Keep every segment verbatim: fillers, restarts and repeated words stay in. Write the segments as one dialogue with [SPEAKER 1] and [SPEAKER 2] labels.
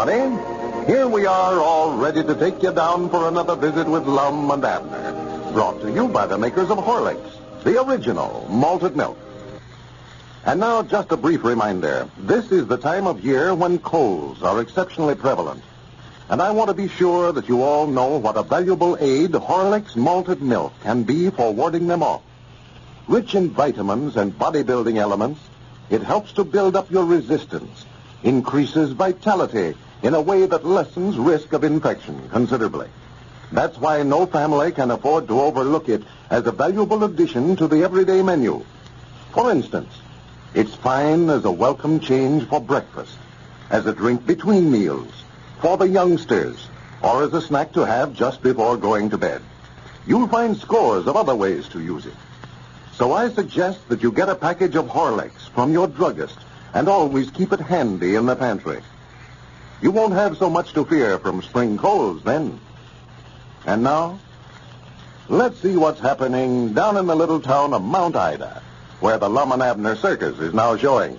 [SPEAKER 1] everybody. Here we are, all ready to take you down for another visit with Lum and Abner. Brought to you by the makers of Horlicks, the original malted milk. And now, just a brief reminder. This is the time of year when colds are exceptionally prevalent. And I want to be sure that you all know what a valuable aid Horlicks malted milk can be for warding them off. Rich in vitamins and bodybuilding elements, it helps to build up your resistance, increases vitality in a way that lessens risk of infection considerably. That's why no family can afford to overlook it as a valuable addition to the everyday menu. For instance, it's fine as a welcome change for breakfast, as a drink between meals, for the youngsters, or as a snack to have just before going to bed. You'll find scores of other ways to use it. So I suggest that you get a package of Horlicks from your druggist and always keep it handy in the pantry. You won't have so much to fear from spring colds then. And now, let's see what's happening down in the little town of Mount Ida, where the Lum and Abner Circus is now showing.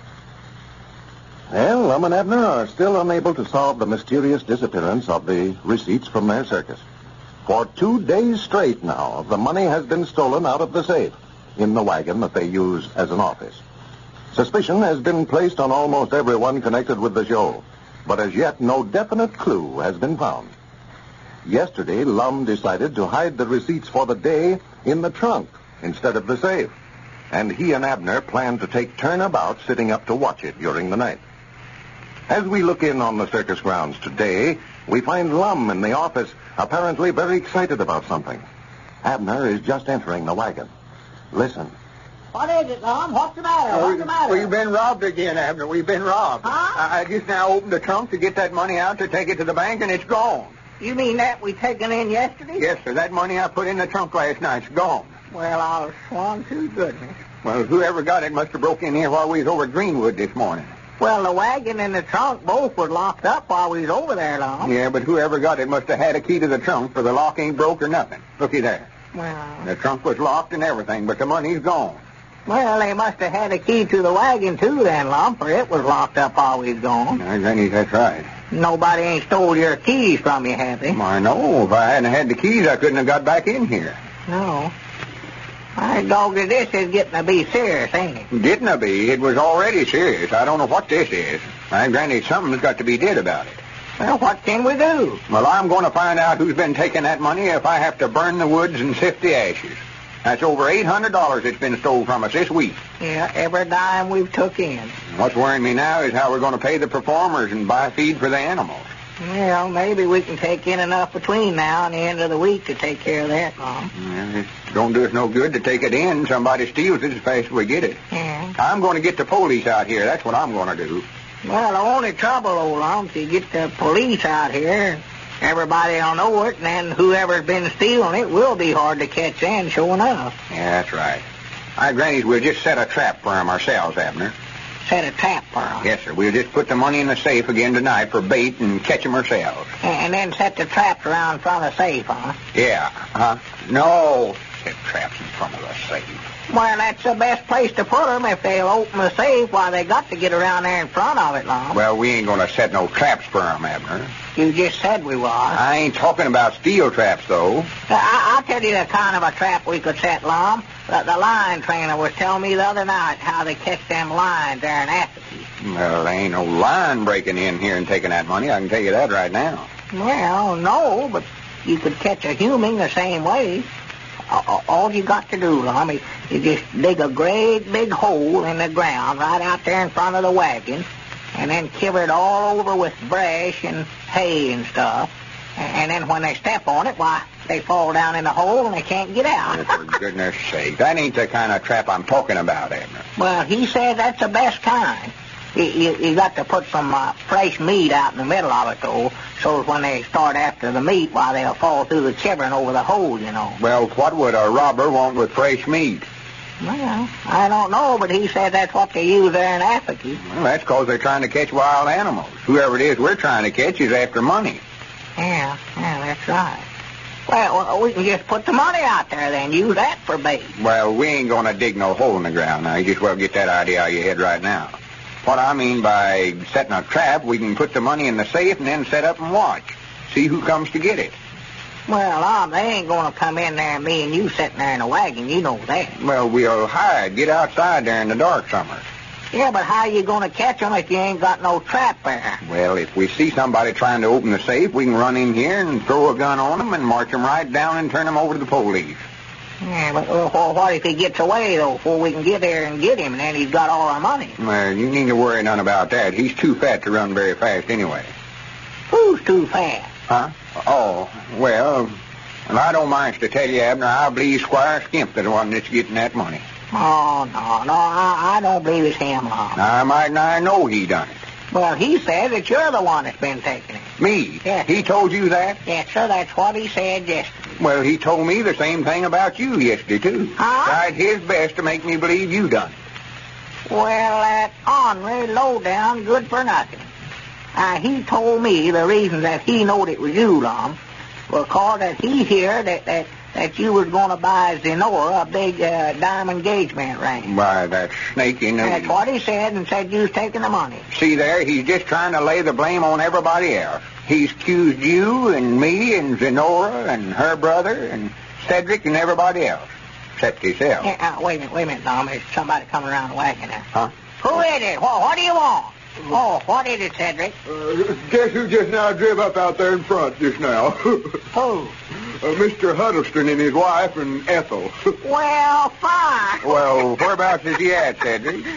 [SPEAKER 1] Well, Lum and Abner are still unable to solve the mysterious disappearance of the receipts from their circus. For two days straight now, the money has been stolen out of the safe in the wagon that they use as an office. Suspicion has been placed on almost everyone connected with the show, but as yet no definite clue has been found. Yesterday, Lum decided to hide the receipts for the day in the trunk instead of the safe, and he and Abner planned to take turnabout sitting up to watch it during the night. As we look in on the circus grounds today, we find Lum in the office apparently very excited about something. Abner is just entering the wagon. Listen.
[SPEAKER 2] What is it, Lum? What's the matter? What's the matter?
[SPEAKER 3] We've been robbed again, Abner. We've been robbed.
[SPEAKER 2] Huh?
[SPEAKER 3] I, I just now opened the trunk to get that money out to take it to the bank, and it's gone.
[SPEAKER 2] You mean that we taken in yesterday?
[SPEAKER 3] Yes, sir. That money I put in the trunk last night's gone.
[SPEAKER 2] Well, I'll swan to goodness.
[SPEAKER 3] Well, whoever got it must have broke in here while we was over at Greenwood this morning.
[SPEAKER 2] Well, the wagon and the trunk both were locked up while we was over there, Lum.
[SPEAKER 3] Yeah, but whoever got it must have had a key to the trunk, for the lock ain't broke or nothing. Looky there.
[SPEAKER 2] Well...
[SPEAKER 3] The trunk was locked and everything, but the money's gone.
[SPEAKER 2] Well, they must have had a key to the wagon, too, then, Lum, for it was locked up while we was gone.
[SPEAKER 3] I think that's right.
[SPEAKER 2] Nobody ain't stole your keys from you, have they?
[SPEAKER 3] I know. If I hadn't had the keys, I couldn't have got back in here.
[SPEAKER 2] No. My dog, this is getting to be serious, ain't it?
[SPEAKER 3] Getting to be? It was already serious. I don't know what this is. I granted something's got to be did about it.
[SPEAKER 2] Well, what can we do?
[SPEAKER 3] Well, I'm going to find out who's been taking that money if I have to burn the woods and sift the ashes. That's over eight hundred dollars that's been stole from us this week.
[SPEAKER 2] Yeah, every dime we've took in.
[SPEAKER 3] What's worrying me now is how we're going to pay the performers and buy feed for the animals.
[SPEAKER 2] Well, maybe we can take in enough between now and the end of the week to take care of that, Mom.
[SPEAKER 3] Well, it don't do us no good to take it in. Somebody steals it as fast as we get it.
[SPEAKER 2] Yeah.
[SPEAKER 3] I'm going to get the police out here. That's what I'm going to do.
[SPEAKER 2] Well, the only trouble, old Lum, if you get the police out here, everybody will know it, and then whoever's been stealing it will be hard to catch in, sure enough.
[SPEAKER 3] Yeah, that's right. I granted we'll just set a trap for 'em ourselves, Abner.
[SPEAKER 2] Set a trap for 'em?
[SPEAKER 3] Yes, sir. We'll just put the money in the safe again tonight for bait and catch 'em ourselves.
[SPEAKER 2] And then set the traps around in front of the safe, huh?
[SPEAKER 3] Yeah. Huh? No. Set traps in front of the safe.
[SPEAKER 2] Well, that's the best place to put 'em. If they'll open the safe, why, they got to get around there in front of it, Lum.
[SPEAKER 3] Well, we ain't going to set no traps for 'em, Abner.
[SPEAKER 2] You just said we was.
[SPEAKER 3] I ain't talking about steel traps, though.
[SPEAKER 2] I- I'll tell you the kind of a trap we could set, Lum. The, the line trainer was telling me the other night how they catch them lines there in Appleseed.
[SPEAKER 3] Well, there ain't no line breaking in here and taking that money. I can tell you that right now.
[SPEAKER 2] Well, no, but you could catch a human the same way. All, all you got to do, Lum, is you just dig a great big hole in the ground right out there in front of the wagon, and then cover it all over with brush and hay and stuff. And then when they step on it, why, they fall down in the hole and they can't get out.
[SPEAKER 3] Oh, for goodness sake. That ain't the kind of trap I'm talking about, Abner.
[SPEAKER 2] Well, he said that's the best kind. You, you, you got to put some uh, fresh meat out in the middle of it, though, so when they start after the meat, why, they'll fall through the chivering over the hole, you know.
[SPEAKER 3] Well, what would a robber want with fresh meat?
[SPEAKER 2] Well, I don't know, but he said that's what they use there in Africa.
[SPEAKER 3] Well, that's because they're trying to catch wild animals. Whoever it is we're trying to catch is after money.
[SPEAKER 2] Yeah, yeah, that's right. Well, we can just put the money out there then, use that for bait.
[SPEAKER 3] Well, we ain't going to dig no hole in the ground now. You just well get that idea out of your head right now. What I mean by setting a trap, we can put the money in the safe and then set up and watch. See who comes to get it.
[SPEAKER 2] Well, Lum, they ain't going to come in there, me and you sitting there in a wagon. You know that.
[SPEAKER 3] Well, we'll hide, get outside there in the dark somewhere.
[SPEAKER 2] Yeah, but how you going to catch 'em if you ain't got no trap there?
[SPEAKER 3] Well, if we see somebody trying to open the safe, we can run in here and throw a gun on them and march them right down and turn them over to the police.
[SPEAKER 2] Yeah, but well, what if he gets away, though, before we can get there and get him, and then he's got all our money?
[SPEAKER 3] Well, you need to worry none about that. He's too fat to run very fast anyway.
[SPEAKER 2] Who's too fast?
[SPEAKER 3] Huh? Oh, well, well, I don't mind to tell you, Abner, I believe Squire Skimp the one that's getting that money.
[SPEAKER 2] Oh, no, no, I, I don't believe it's him, Lum.
[SPEAKER 3] I might not know he done it.
[SPEAKER 2] Well, he said that you're the one that's been taking it.
[SPEAKER 3] Me?
[SPEAKER 2] Yes.
[SPEAKER 3] He told you that?
[SPEAKER 2] Yes, sir, that's what he said yesterday.
[SPEAKER 3] Well, he told me the same thing about you yesterday, too.
[SPEAKER 2] Huh?
[SPEAKER 3] Tried his best to make me believe you done it.
[SPEAKER 2] Well, that ornery, low-down, good for nothing. Uh, he told me the reason that he knowed it was you, Lum, was cause that he hear that, that, that you was going to buy Zenora a big uh, diamond engagement ring.
[SPEAKER 3] Why, that snake in the...
[SPEAKER 2] That's what he said, and said you was taking the money.
[SPEAKER 3] See there, he's just trying to lay the blame on everybody else. He's accused you and me and Zenora and her brother and Cedric and everybody else, except himself.
[SPEAKER 2] Yeah, uh, wait a minute, wait a minute, Lum. There's somebody coming around the wagon there.
[SPEAKER 3] Huh?
[SPEAKER 2] Who is it? What, what do you want? Oh, what is it, Cedric?
[SPEAKER 4] Uh, guess who just now drove up out there in front just now?
[SPEAKER 2] Who?
[SPEAKER 4] Uh, Mister Huddleston and his wife and Ethel.
[SPEAKER 2] Well, fine.
[SPEAKER 3] Well, whereabouts is he at, Cedric?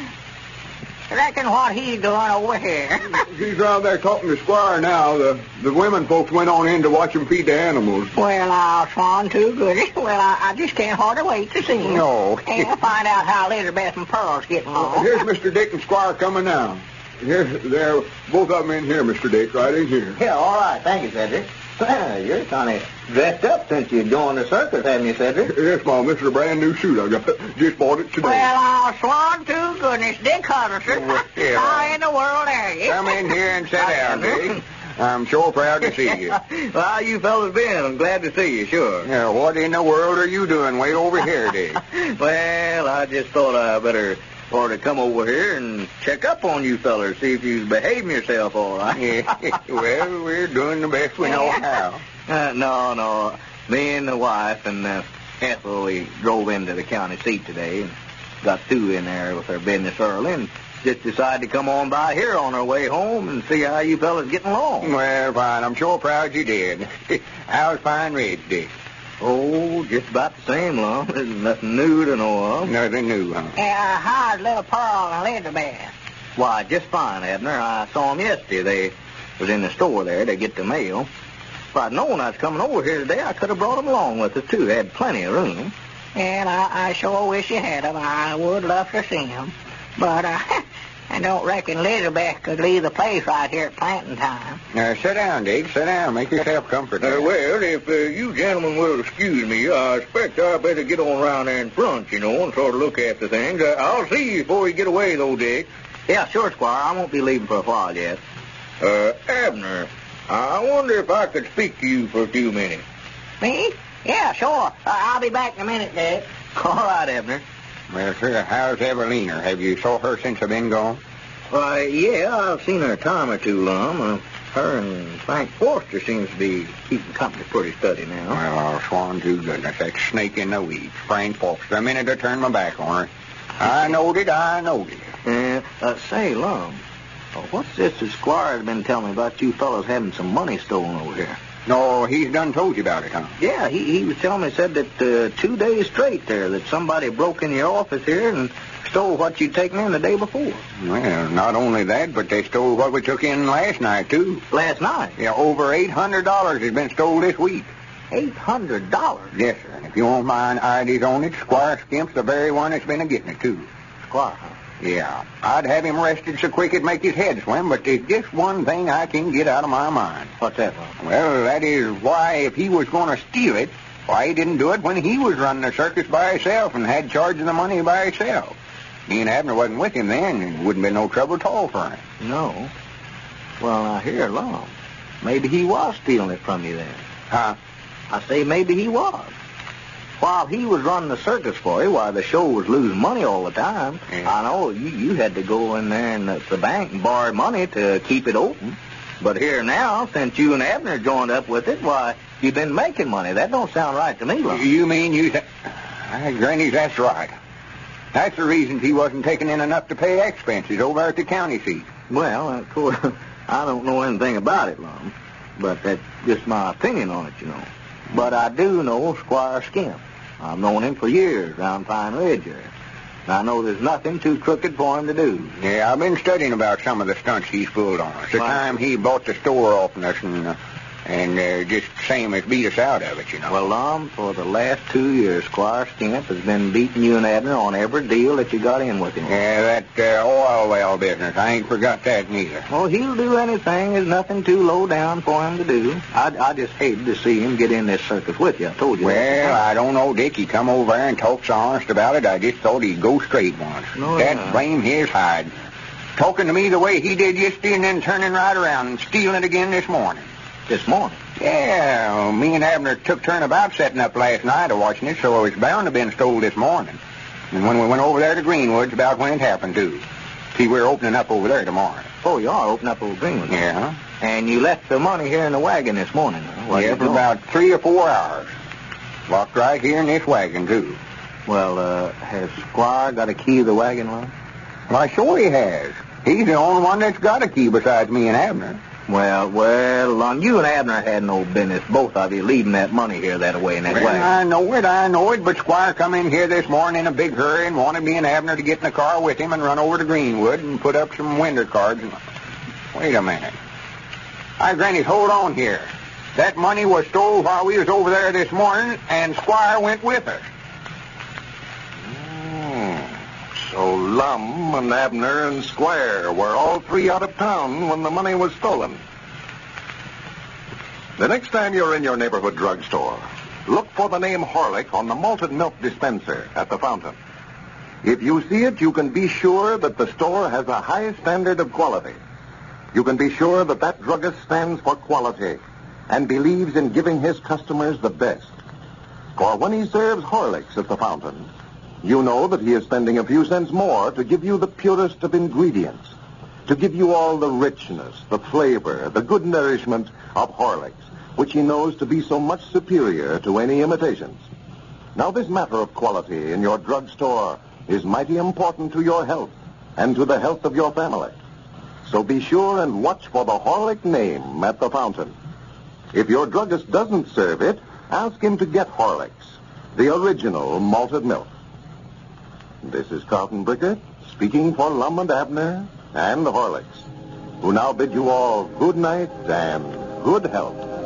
[SPEAKER 2] Reckon what he's doing over here.
[SPEAKER 4] He's around there talking to Squire now. The the women folks went on in to watch him feed the animals.
[SPEAKER 2] Well, I'll swan too good. Well, I, I just can't hardly wait to see him.
[SPEAKER 3] No.
[SPEAKER 2] And find out how Elizabeth and Pearl's getting along.
[SPEAKER 4] Here's Mister Dick and Squire coming now. Here, they're both of them in here, Mister Dick, right in here.
[SPEAKER 5] Yeah, all right. Thank you, Cedric. Well, you're kind of dressed up since you joined the circus, haven't you, Cedric?
[SPEAKER 4] Yes, Mom. This is a brand new suit I got. Just bought it today.
[SPEAKER 2] Well, I'll swan to goodness. Dick Huddleston.
[SPEAKER 3] Yeah.
[SPEAKER 2] How in the world are you?
[SPEAKER 3] Come in here and sit down, Dick. I'm sure proud to see you.
[SPEAKER 5] Well, you fellas been? I'm glad to see you, sure.
[SPEAKER 3] Yeah, what in the world are you doing way over here, Dick?
[SPEAKER 5] Well, I just thought I better ought to come over here and check up on you fellers, see if you're behaving yourself all right.
[SPEAKER 3] Yeah, well, we're doing the best we know how.
[SPEAKER 5] Uh, no, no. Me and the wife and uh, Ethel, we drove into the county seat today and got through in there with our business early and just decided to come on by here on our way home and see how you fellas getting along.
[SPEAKER 3] Well, fine. I'm sure proud you did. How's Pine Ridge, Dick?
[SPEAKER 5] Oh, just about the same, Lum. There's nothing new to know of.
[SPEAKER 3] Nothing new, huh?
[SPEAKER 2] Yeah, how's little Pearl and Elizabeth?
[SPEAKER 5] Why, just fine, Abner. I saw 'em yesterday. They was in the store there to get the mail. If I'd known I was coming over here today, I could have brought 'em along with us, too. They had plenty of room.
[SPEAKER 2] And I, I sure wish you had 'em. I would love to see 'em. But uh, I don't reckon Elizabeth could leave the place right here at planting time.
[SPEAKER 3] Now, sit down, Dick. Sit down. Make yourself comfortable.
[SPEAKER 5] Uh, well, if uh, you gentlemen will excuse me, I expect I better get on around there in front, you know, and sort of look after things. Uh, I'll see you before you get away, though, Dick. Yeah, sure, Squire. I won't be leaving for a while yet. Uh, Abner, I wonder if I could speak to you for a few minutes.
[SPEAKER 2] Me? Yeah, sure. Uh, I'll be back in a minute, Dick.
[SPEAKER 5] All right, Abner.
[SPEAKER 3] Well, sir, how's Evelina? Have you saw her since I've been gone?
[SPEAKER 5] Why, yeah, I've seen her a time or two, Lum. Uh, her and Frank Forster seems to be keeping company pretty steady now.
[SPEAKER 3] Well, I'll swan to goodness. That snake in the weeds. Frank Foster. The minute I turned my back on her. I knowed it, I knowed it.
[SPEAKER 5] Uh, uh, say, Lum, uh, what's this the Squire's been telling me about you fellas having some money stolen over here?
[SPEAKER 3] No, he's done told you about it, huh?
[SPEAKER 5] Yeah, he, he was telling me, said that uh, two days straight there, that somebody broke in your office here and stole what you'd taken in the day before.
[SPEAKER 3] Well, not only that, but they stole what we took in last night, too.
[SPEAKER 5] Last night?
[SPEAKER 3] Yeah, over eight hundred dollars has been stole this week.
[SPEAKER 5] eight hundred dollars?
[SPEAKER 3] Yes, sir. And if you want mine I Ds on it, Squire Skimp's the very one that's been a-getting it, too.
[SPEAKER 5] Squire, huh?
[SPEAKER 3] Yeah. I'd have him arrested so quick it'd make his head swim, but there's just one thing I can't get out of my mind.
[SPEAKER 5] What's that, Lum?
[SPEAKER 3] Well, that is why if he was going to steal it, why he didn't do it when he was running the circus by himself and had charge of the money by himself. Me and Abner wasn't with him then, and it wouldn't be no trouble at all for him.
[SPEAKER 5] No. Well, now, here, Lum, maybe he was stealing it from you then.
[SPEAKER 3] Huh?
[SPEAKER 5] I say maybe he was.
[SPEAKER 2] while he was running the circus for you, while the show was losing money all the time,
[SPEAKER 3] Yeah.
[SPEAKER 2] I know you, you had to go in there and at the bank and borrow money to keep it open. But here now, since you and Abner joined up with it, why, you've been making money. That don't sound right to me, Lum.
[SPEAKER 3] You mean you... Th- uh, Granny, that's right. That's the reason he wasn't taking in enough to pay expenses over at the county seat.
[SPEAKER 2] Well, of course, I don't know anything about it, Lum. But that's just my opinion on it, you know. But I do know Squire Skimp. I've known him for years around Pine Ridge here. And I know there's nothing too crooked for him to do.
[SPEAKER 3] Yeah, I've been studying about some of the stunts he's pulled on us. The
[SPEAKER 2] Right.
[SPEAKER 3] time he bought the store off us and, uh, and uh, just same as beat us out of it, you know.
[SPEAKER 2] Well, Lum, for the last two years, Squire Skimp has been beating you and Abner on every deal that you got in with him.
[SPEAKER 3] Yeah, that uh, oil well business. I ain't forgot that neither.
[SPEAKER 2] Well, he'll do anything. There's nothing too low down for him to do. I, I just hated to see him get in this circus with you. I told you
[SPEAKER 3] Well,
[SPEAKER 2] that.
[SPEAKER 3] I don't know, Dick. He come over there and talked so honest about it, I just thought he'd go straight once.
[SPEAKER 2] No,
[SPEAKER 3] That
[SPEAKER 2] no.
[SPEAKER 3] blame his hide. Talking to me the way he did yesterday and then turning right around and stealing it again this morning.
[SPEAKER 2] This morning.
[SPEAKER 3] Yeah, well, me and Abner took turn about setting up last night of watching it, so it's bound to have been stole this morning. And when we went over there to Greenwood's, about when it happened, too. See, we're opening up over there tomorrow.
[SPEAKER 2] Oh, you are opening up Old Greenwood.
[SPEAKER 3] Yeah.
[SPEAKER 2] And you left the money here in the wagon this morning. Huh? What
[SPEAKER 3] Yeah,
[SPEAKER 2] you
[SPEAKER 3] for
[SPEAKER 2] doing?
[SPEAKER 3] about three or four hours. Locked right here in this wagon, too.
[SPEAKER 2] Well, uh, has Squire got a key to the wagon, Lum?
[SPEAKER 3] Why, sure he has. He's the only one that's got a key besides me and Abner.
[SPEAKER 2] Well, well, Lum, you and Abner had no business, both of you, leaving that money here that way in that
[SPEAKER 3] Well,
[SPEAKER 2] wagon.
[SPEAKER 3] I know it, I know it, but Squire come in here this morning in a big hurry and wanted me and Abner to get in the car with him and run over to Greenwood and put up some winter cards. And... Wait a minute. Hi, Granny, hold on here. That money was stole while we was over there this morning, and Squire went with us.
[SPEAKER 1] So Lum and Abner and Squire were all three out of town when the money was stolen. The next time you're in your neighborhood drugstore, look for the name Horlick on the malted milk dispenser at the fountain. If you see it, you can be sure that the store has a high standard of quality. You can be sure that that druggist stands for quality and believes in giving his customers the best. For when he serves Horlicks at the fountain, you know that he is spending a few cents more to give you the purest of ingredients, to give you all the richness, the flavor, the good nourishment of Horlicks, which he knows to be so much superior to any imitations. Now, this matter of quality in your drugstore is mighty important to your health and to the health of your family. So be sure and watch for the Horlick name at the fountain. If your druggist doesn't serve it, ask him to get Horlicks, the original malted milk. This is Carlton Brickert, speaking for Lum and Abner and the Horlicks, who now bid you all good night and good health.